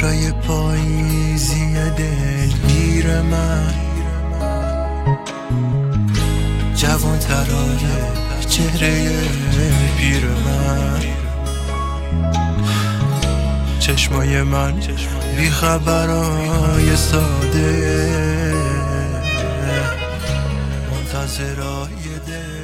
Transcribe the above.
بهارای پاییزی دلگیر من، جوان ترای چهره پیر من، چشمای من بی خبرای ساده، منتظرای دل